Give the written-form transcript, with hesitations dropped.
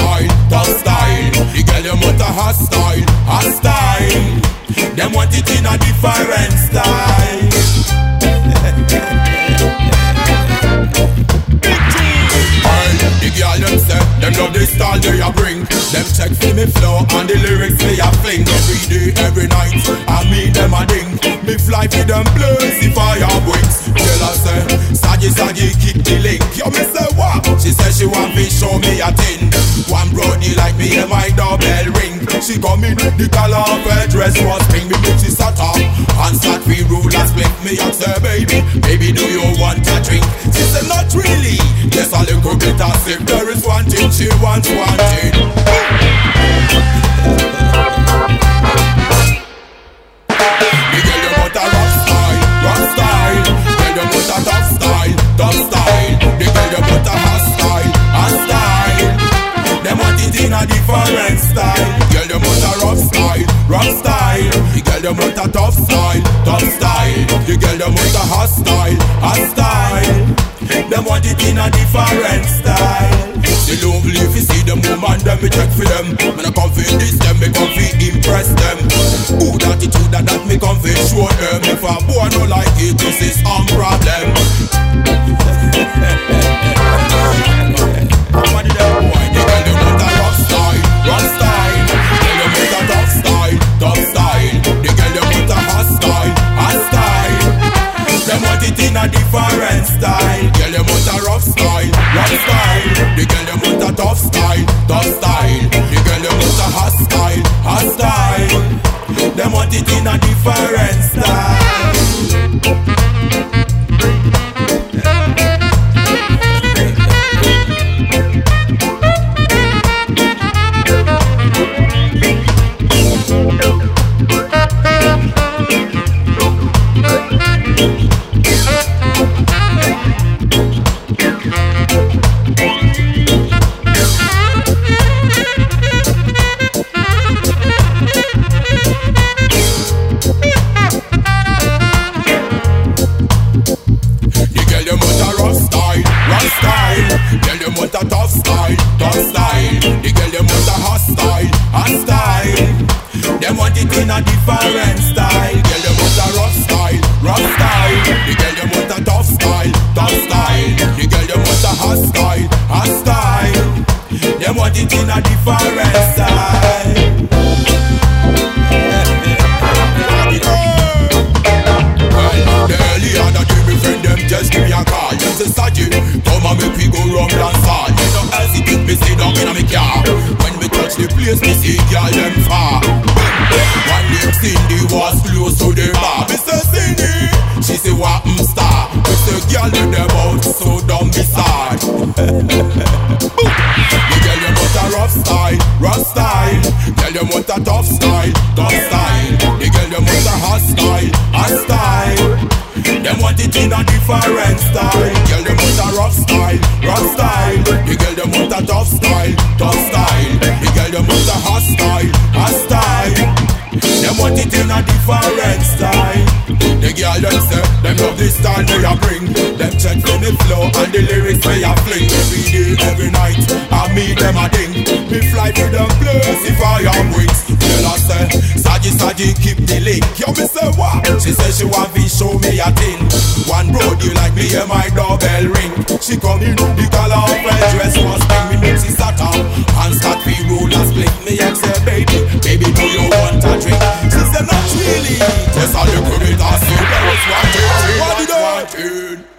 style, tough style. The girl them want a hot style, hot style. Them want it in a different style. The girl them say, them love the style they a bring. Them check for me flow and the lyrics they a fling. Every day, every night, I meet them a ding. Me fly for them blaze if I have wings. Girl I say, saggy saggy keep the link. Yo me say what? She say she want me show me a thing. One brody like me and my doorbell ring. She come in, the color of her dress was pink. Me bitch she sat up and sat we rule and split. Me and say baby, baby do you want a drink? She said not really. Yes a little bit of sip. There is one thing she wants wanted. The girl them want a rock style, rock style. Girl them want a tough style, tough style. The girl them want a hot style, hot style. Them want it in a different style. Girl them want a rough style, rough style. The girl them want a tough style, tough style. The girl them want a hot style, hot style. Them want it in a different style. They don't believe you see them woman, them me check for them. When I come for this, them me come for impress them. Good attitude that me come for show them. If a boy no like it, this is some problem. Somebody them boy, they tell them want a rough style, rough style. Tell them want a tough style, tough style. They tell them want a hot style, hot style. Them want it in a different style. Girl them want a rough style, rough style. The girl them want a tough style, tough style. The girl them want a hot style, hot style. Them want it in a different style. Girl them want a tough style, tough style. The girl them want a hot style, hot style. Them want it in a different style. Girl them want a rough style, rough style. The girl them want a tough style, tough style. The girl them want a hot style, hot style. Them want it in a different style. Well, the earlier that you be friend them just give me a call. Just a Saji, come and make we go round and fall. You know hesitate, me sit down in a me car. When me touch the place, me see girl them far. One name Cindy was close to the bar. Me say Cindy, she say what star. Me say girl in them out, so don't be sad. The girl them want a rough style, rough style. Girl them want a tough style, tough style. The girl them want a hot style, hot style. Them want it in a different style. Girl them want a rough style, rough style. The girl them want a tough style, tough style. The girl them want a hot style, hot style. Them want it in a different style. The girl them say, them love the style they a bring. Them check for me flow and the lyrics they a fling. Every day, every night, I meet them a ding. Me fly to them place if I am wings. Girl I say, saggy saggy keep the link. Yo me say what? She say she want me show me a thing. One road you like me and my doorbell ring. She come in, the color of her dress was pink. Me make she sat up and start we roll and split. Me and say baby, baby do you want a drink? She said not really. Just a little bit of sip. What did I want?